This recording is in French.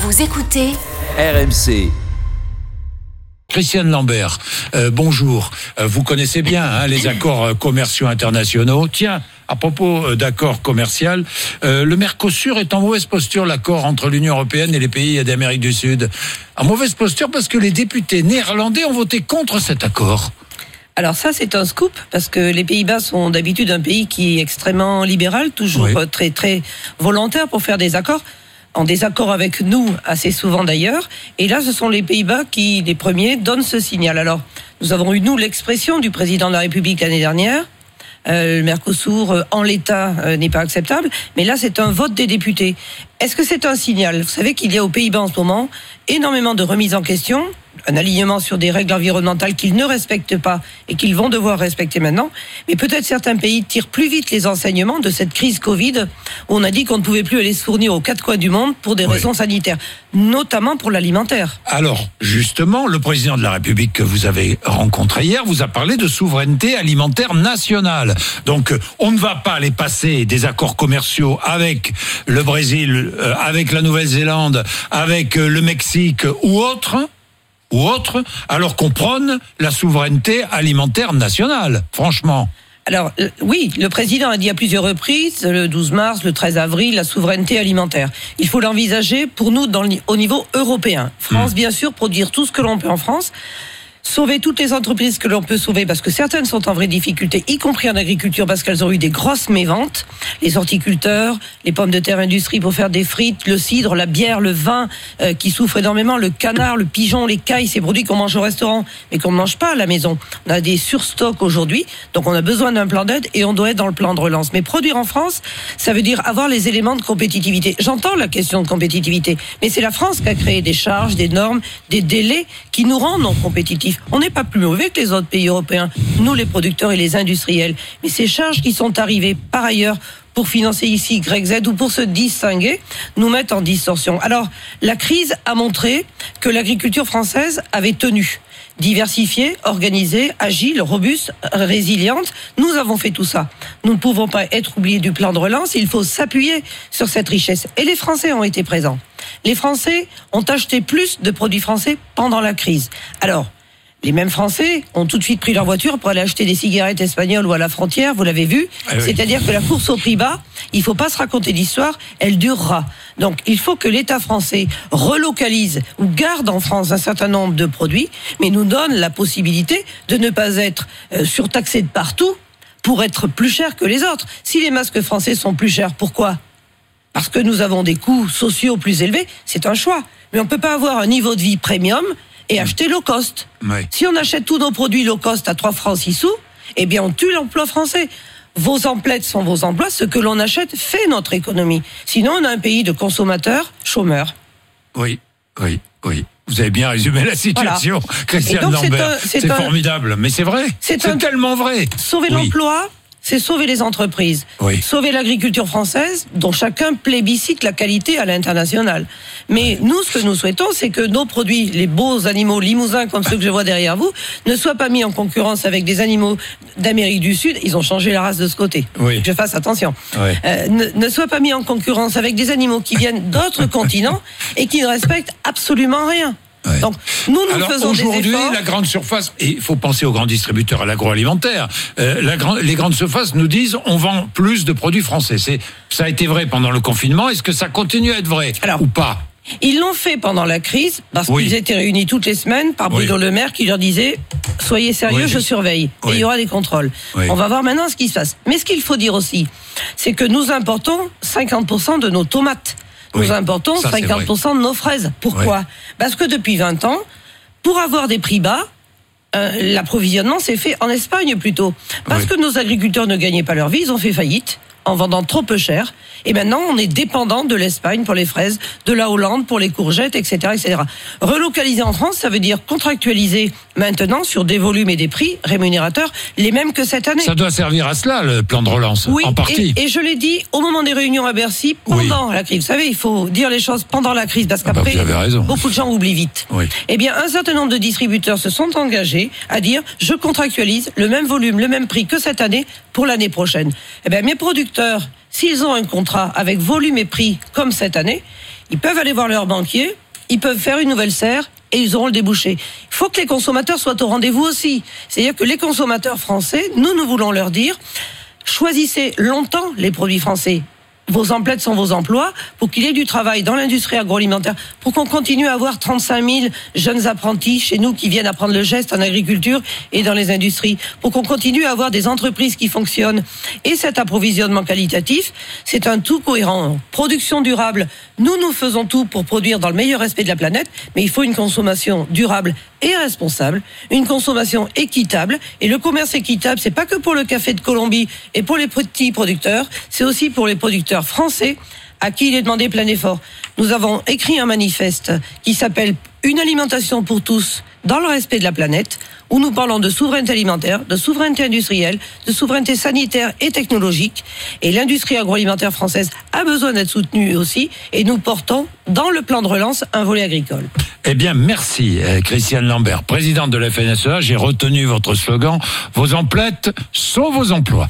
Vous écoutez RMC. Christiane Lambert, bonjour. Vous connaissez bien les accords commerciaux internationaux. Tiens, à propos d'accords commerciaux, le Mercosur est en mauvaise posture, l'accord entre l'Union européenne et les pays d'Amérique du Sud. En mauvaise posture parce que les députés néerlandais ont voté contre cet accord. Alors ça, c'est un scoop, parce que les Pays-Bas sont d'habitude un pays qui est extrêmement libéral, toujours très très volontaire pour faire des accords, en désaccord avec nous assez souvent d'ailleurs. Et là, ce sont les Pays-Bas qui, les premiers, donnent ce signal. Alors, nous avons eu, nous, l'expression du président de la République l'année dernière. Le Mercosur, en l'état, n'est pas acceptable. Mais là, c'est un vote des députés. Est-ce que c'est un signal ? Vous savez qu'il y a aux Pays-Bas en ce moment énormément de remises en question, un alignement sur des règles environnementales qu'ils ne respectent pas et qu'ils vont devoir respecter maintenant. Mais peut-être certains pays tirent plus vite les enseignements de cette crise Covid, où on a dit qu'on ne pouvait plus aller se fournir aux quatre coins du monde pour des raisons sanitaires, notamment pour l'alimentaire. Alors, justement, le président de la République que vous avez rencontré hier vous a parlé de souveraineté alimentaire nationale. Donc, on ne va pas aller passer des accords commerciaux avec le Brésil, avec la Nouvelle-Zélande, avec le Mexique ou autre, alors qu'on prône la souveraineté alimentaire nationale, franchement. Alors, oui, le président a dit à plusieurs reprises, le 12 mars, le 13 avril, la souveraineté alimentaire. Il faut l'envisager pour nous au niveau européen. France, bien sûr, produire tout ce que l'on peut en France. Sauver toutes les entreprises que l'on peut sauver, parce que certaines sont en vraie difficulté, y compris en agriculture, parce qu'elles ont eu des grosses méventes. Les horticulteurs, les pommes de terre industrie pour faire des frites, le cidre, la bière, le vin, qui souffrent énormément, le canard, le pigeon, les cailles, ces produits qu'on mange au restaurant, mais qu'on ne mange pas à la maison. On a des surstocks aujourd'hui, donc on a besoin d'un plan d'aide et on doit être dans le plan de relance. Mais produire en France, ça veut dire avoir les éléments de compétitivité. J'entends la question de compétitivité, mais c'est la France qui a créé des charges, des normes, des délais qui nous rendent non compétitifs. On n'est pas plus mauvais que les autres pays européens, nous les producteurs et les industriels. Mais ces charges qui sont arrivées par ailleurs pour financer ici YZ ou pour se distinguer, nous mettent en distorsion. Alors, la crise a montré que l'agriculture française avait tenu. Diversifiée, organisée, agile, robuste, résiliente. Nous avons fait tout ça. Nous ne pouvons pas être oubliés du plan de relance. Il faut s'appuyer sur cette richesse. Et les Français ont été présents. Les Français ont acheté plus de produits français pendant la crise. Alors, les mêmes Français ont tout de suite pris leur voiture pour aller acheter des cigarettes espagnoles ou à la frontière, vous l'avez vu. C'est-à-dire que la course au prix bas, il ne faut pas se raconter d'histoire, elle durera. Donc il faut que l'État français relocalise ou garde en France un certain nombre de produits, mais nous donne la possibilité de ne pas être surtaxé de partout pour être plus cher que les autres. Si les masques français sont plus chers, pourquoi ? Parce que nous avons des coûts sociaux plus élevés, c'est un choix. Mais on ne peut pas avoir un niveau de vie premium et acheter low cost. Si on achète tous nos produits low cost à 3 francs 6 sous, eh bien on tue l'emploi français. Vos emplettes sont vos emplois, ce que l'on achète fait notre économie. Sinon on a un pays de consommateurs chômeurs. Oui. Vous avez bien résumé la situation, voilà. Christiane Lambert. C'est formidable, mais c'est vrai. C'est tellement vrai. Sauver l'emploi, c'est sauver les entreprises. Sauver l'agriculture française, dont chacun plébiscite la qualité à l'international. Mais nous, ce que nous souhaitons, c'est que nos produits, les beaux animaux limousins comme ceux que je vois derrière vous, ne soient pas mis en concurrence avec des animaux d'Amérique du Sud. Ils ont changé la race de ce côté. Que je fasse attention. Ne soient pas mis en concurrence avec des animaux qui viennent d'autres continents et qui ne respectent absolument rien. Donc, nous faisons des efforts. Aujourd'hui, la grande surface, et il faut penser aux grands distributeurs, à l'agroalimentaire, les grandes surfaces nous disent on vend plus de produits français. Ça a été vrai pendant le confinement. Est-ce que ça continue à être vrai ou pas ? Ils l'ont fait pendant la crise, parce qu'ils étaient réunis toutes les semaines par Bruno Le Maire qui leur disait « Soyez sérieux, je surveille, et il y aura des contrôles. » On va voir maintenant ce qui se passe. Mais ce qu'il faut dire aussi, c'est que nous importons 50% de nos tomates. Nous importons 50% de nos fraises. Pourquoi ? Parce que depuis 20 ans, pour avoir des prix bas, l'approvisionnement s'est fait en Espagne plutôt. Parce que nos agriculteurs ne gagnaient pas leur vie, ils ont fait faillite en vendant trop peu cher. Et maintenant, on est dépendant de l'Espagne pour les fraises, de la Hollande pour les courgettes, etc., etc. Relocaliser en France, ça veut dire contractualiser maintenant sur des volumes et des prix rémunérateurs, les mêmes que cette année. Ça doit servir à cela, le plan de relance, en partie. Et je l'ai dit au moment des réunions à Bercy, pendant la crise. Vous savez, il faut dire les choses pendant la crise, parce qu'après, beaucoup de gens oublient vite. Eh bien, un certain nombre de distributeurs se sont engagés à dire, je contractualise le même volume, le même prix que cette année pour l'année prochaine. Eh bien, mes producteurs, s'ils ont un contrat avec volume et prix comme cette année, Ils peuvent aller voir leur banquier, ils peuvent faire une nouvelle serre et ils auront le débouché. Il faut que les consommateurs soient au rendez-vous aussi. C'est-à-dire que les consommateurs français, nous voulons leur dire, choisissez longtemps les produits français. Vos emplettes sont vos emplois, pour qu'il y ait du travail dans l'industrie agroalimentaire, pour qu'on continue à avoir 35 000 jeunes apprentis chez nous qui viennent apprendre le geste en agriculture et dans les industries, pour qu'on continue à avoir des entreprises qui fonctionnent. Et cet approvisionnement qualitatif, c'est un tout cohérent. Production durable, nous faisons tout pour produire dans le meilleur respect de la planète, mais il faut une consommation durable et responsable, une consommation équitable. Et le commerce équitable, c'est pas que pour le café de Colombie et pour les petits producteurs, c'est aussi pour les producteurs français à qui il est demandé plein effort. Nous avons écrit un manifeste qui s'appelle « Une alimentation pour tous dans le respect de la planète », où nous parlons de souveraineté alimentaire, de souveraineté industrielle, de souveraineté sanitaire et technologique. Et l'industrie agroalimentaire française a besoin d'être soutenue aussi. Et nous portons dans le plan de relance un volet agricole. Eh bien, merci Christiane Lambert, présidente de la FNSEA. J'ai retenu votre slogan « Vos emplettes sont vos emplois ».